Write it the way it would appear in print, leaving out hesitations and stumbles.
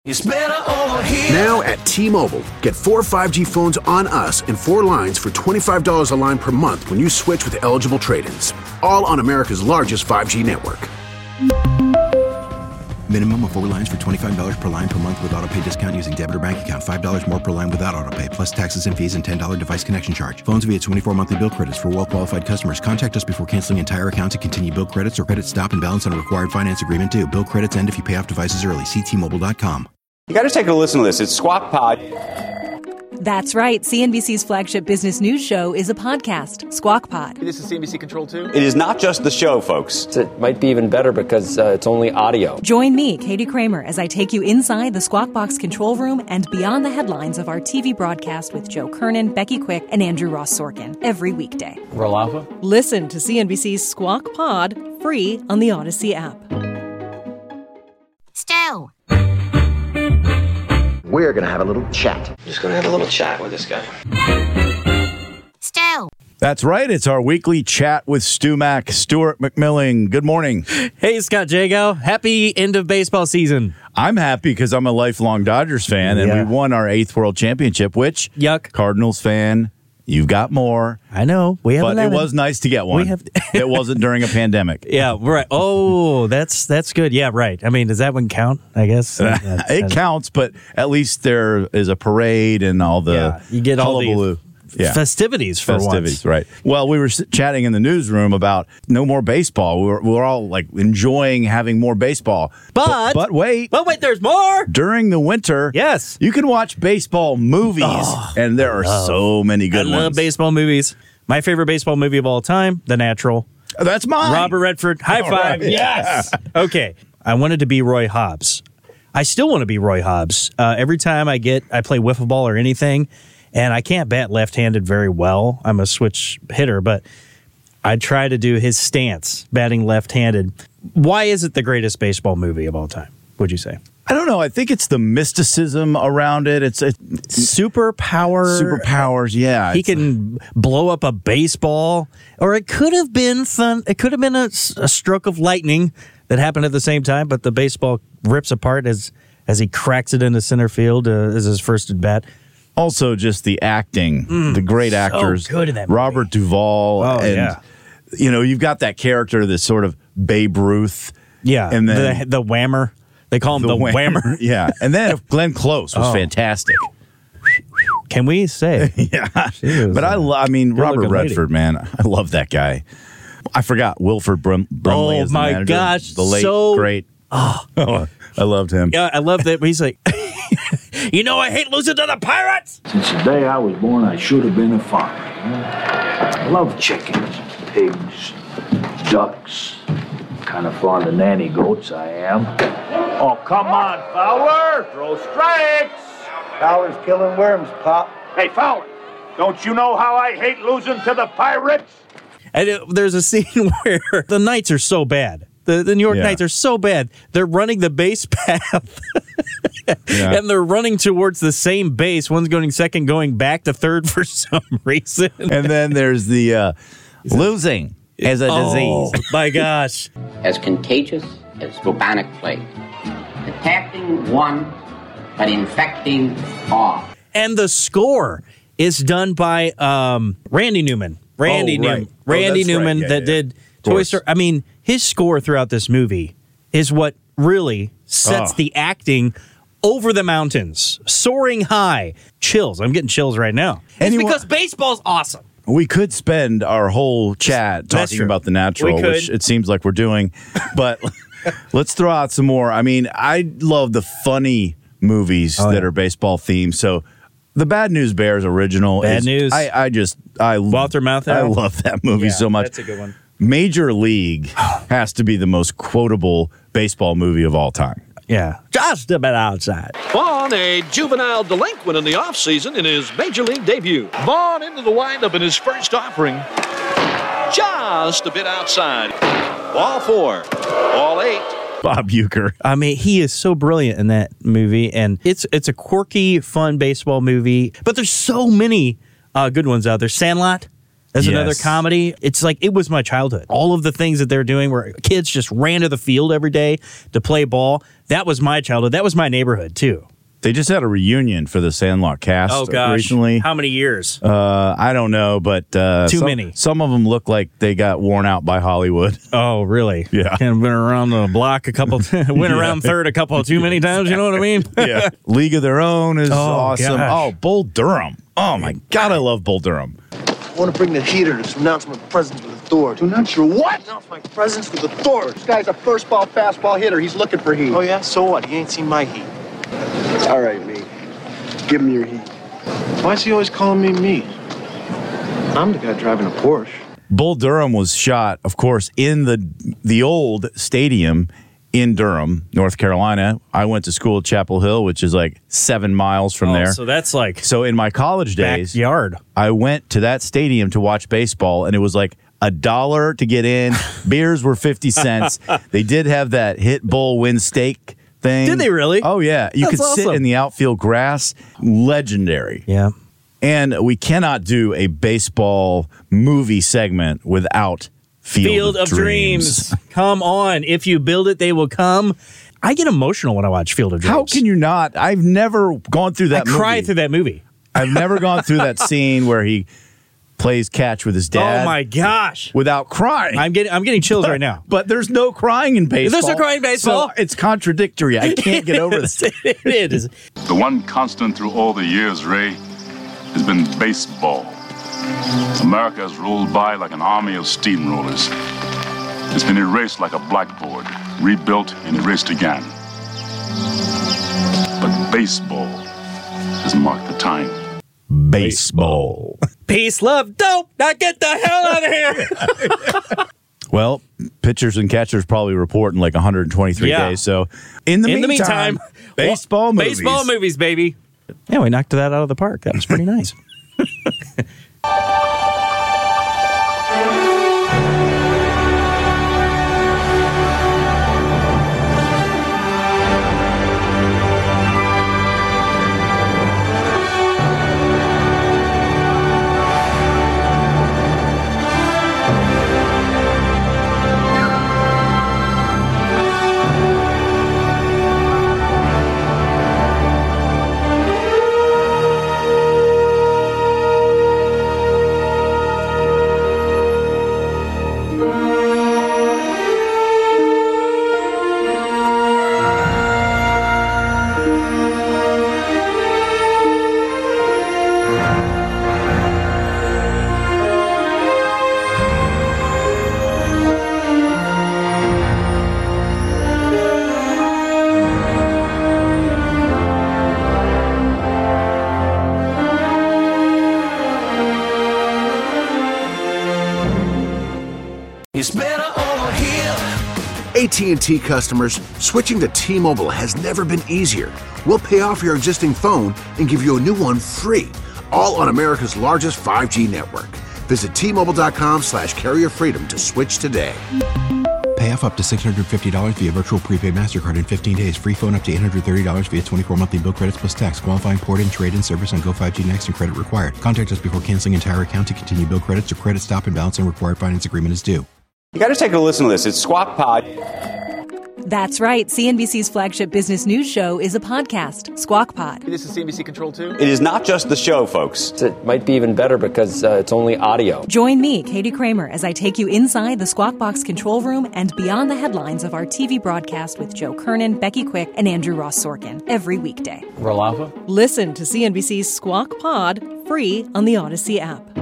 It's better over here. Now at T-Mobile, get 4 5G phones on us and 4 lines for $25 a line per month when you switch with eligible trade-ins. All on America's largest 5G network. Minimum of 4 lines for $25 per line per month with autopay discount using debit or bank account. $5 more per line without autopay, plus taxes and fees and $10 device connection charge. Phones via 24 monthly bill credits for well-qualified customers. Contact us before canceling entire account to continue bill credits or credit stop and balance on a required finance agreement due. Bill credits end if you pay off devices early. See T-Mobile.com. You got to take a listen to this. It's Squawk Pod. That's right. CNBC's flagship business news show is a podcast, Squawk Pod. This is CNBC Control 2? It is not just the show, folks. It might be even better because it's only audio. Join me, Katie Kramer, as I take you inside the Squawk Box control room and beyond the headlines of our TV broadcast with Joe Kernan, Becky Quick, and Andrew Ross Sorkin every weekday. Roll Alpha? Listen to CNBC's Squawk Pod free on the Odyssey app. Stu. We're going to have a little chat. Just going to have a little chat with this guy. Stu. That's right. It's our weekly chat with Stu Mac. Stuart McMillan. Good morning. Hey, Scott Jago. Happy end of baseball season. I'm happy because I'm a lifelong Dodgers fan, and we won our 8th World Championship, which, Cardinals fan, you've got more. I know. We have 11. But it was nice to get one. It wasn't during a pandemic. Yeah, right. Oh, that's good. Yeah, right. I mean, does that one count, I guess? It counts, but at least there is a parade and all the you get all the festivities for once. Right. Well, we were chatting in the newsroom about no more baseball. We're all like enjoying having more baseball. But wait. There's more. During the winter, yes, you can watch baseball movies, and there are so many good ones. I love baseball movies. My favorite baseball movie of all time, The Natural. That's mine. Robert Redford. High five. Right. Yes. Okay. I wanted to be Roy Hobbs. I still want to be Roy Hobbs. Every time I play wiffle ball or anything, and I can't bat left-handed very well. I'm a switch hitter, but I try to do his stance, batting left-handed. Why is it the greatest baseball movie of all time, would you say? I don't know. I think it's the mysticism around it. It's superpowers. Yeah, he can blow up a baseball, or it could have been fun. It could have been a stroke of lightning that happened at the same time, but the baseball rips apart as he cracks it into center field as his first at bat. Also, just the acting, the great actors, so good in that movie. Robert Duvall, you've got that character, this sort of Babe Ruth, and then the whammer. They call him the whammer. Yeah, and then Glenn Close was fantastic. Can we say? Yeah, but I mean, Robert Redford, man, I love that guy. I forgot Wilford Brimley is the manager. Oh my gosh, the late great. Oh, I loved him. Yeah, I love that. He's like, I hate losing to the Pirates. Since the day I was born, I should have been a farmer. I love chickens, pigs, ducks. Kind of fond of nanny goats, I am. Oh, come on, Fowler! Throw strikes! Fowler's killing worms, Pop. Hey, Fowler, don't you know how I hate losing to the Pirates? And there's a scene where the Knights are so bad. The New York Knights are so bad. They're running the base path, and they're running towards the same base. One's going second, going back to third for some reason. And then there's the losing as a disease. My gosh. As contagious as bubonic plague. Attacking one, but infecting all. And the score is done by Randy Newman. Randy Newman did Toy Story. I mean, his score throughout this movie is what really sets the acting over the mountains, soaring high. Chills. I'm getting chills right now. It's because baseball's awesome. We could spend our whole chat talking about The Natural, which it seems like we're doing, but let's throw out some more. I mean, I love the funny movies that are baseball themed. So the Bad News Bears original Bad News. Walter Matthau. I love that movie so much. That's a good one. Major League has to be the most quotable baseball movie of all time. Yeah. Just a bit outside. Vaughn, a juvenile delinquent in the offseason in his Major League debut. Vaughn into the windup in his first offering. Just a bit outside. Ball 4. Ball 8. Bob Uecker. I mean, he is so brilliant in that movie, and it's a quirky, fun baseball movie, but there's so many good ones out there. Sandlot. as another comedy. It's like, it was my childhood. All of the things that they're doing where kids just ran to the field every day to play ball. That was my childhood. That was my neighborhood, too. They just had a reunion for the Sandlot cast recently. How many years? I don't know, but too many. Some of them look like they got worn out by Hollywood. Oh, really? Yeah. Kind of been around the block a couple, went around third a couple too many times, you know what I mean? Yeah. League of Their Own is awesome. Gosh. Oh, Bull Durham. Oh, my God, I love Bull Durham. I want to bring the heater to announce my presence with authority. To announce your what? Announce my presence with authority. This guy's a first ball, fastball hitter. He's looking for heat. Oh, yeah? So what? He ain't seen my heat. All right, me. Give him your heat. Why is he always calling me me? I'm the guy driving a Porsche. Bull Durham was shot, of course, in the old stadium in Durham, North Carolina. I went to school at Chapel Hill, which is like 7 miles from there. So that's like so in my college days, backyard. I went to that stadium to watch baseball, and it was like $1 to get in. Beers were 50 cents. They did have that hit bull win steak thing. Did they really? Oh, yeah. You could sit in the outfield grass. Legendary. Yeah. And we cannot do a baseball movie segment without Field of Dreams. Come on. If you build it, they will come. I get emotional when I watch Field of Dreams. How can you not? I've never gone through that movie. I cry through that movie. I've never gone through that scene where he plays catch with his dad. Oh my gosh! Without crying, I'm getting chills right now. But there's no crying in baseball. There's no crying in baseball. So it's contradictory. I can't get over this. It is. The one constant through all the years, Ray, has been baseball. America has rolled by like an army of steamrollers. It's been erased like a blackboard, rebuilt and erased again. But baseball has marked the time. Baseball. Peace, love, dope. Now get the hell out of here. Well, pitchers and catchers probably report in like 123 days. So in the meantime, baseball movies. Baseball movies, baby. Yeah, we knocked that out of the park. That was pretty nice. AT&T customers, switching to T-Mobile has never been easier. We'll pay off your existing phone and give you a new one free, all on America's largest 5G network. Visit T-Mobile.com/carrierfreedom to switch today. Pay off up to $650 via virtual prepaid MasterCard in 15 days. Free phone up to $830 via 24 monthly bill credits plus tax. Qualifying port-in, trade-in service on Go 5G Next and credit required. Contact us before canceling entire account to continue bill credits or credit stop and balance and required finance agreement is due. You got to take a listen to this. It's Squawk Pod. That's right. CNBC's flagship business news show is a podcast, Squawk Pod. This is CNBC Control 2? It is not just the show, folks. It might be even better because it's only audio. Join me, Katie Kramer, as I take you inside the Squawk Box control room and beyond the headlines of our TV broadcast with Joe Kernan, Becky Quick, and Andrew Ross Sorkin every weekday. Roll Alpha? Listen to CNBC's Squawk Pod free on the Odyssey app.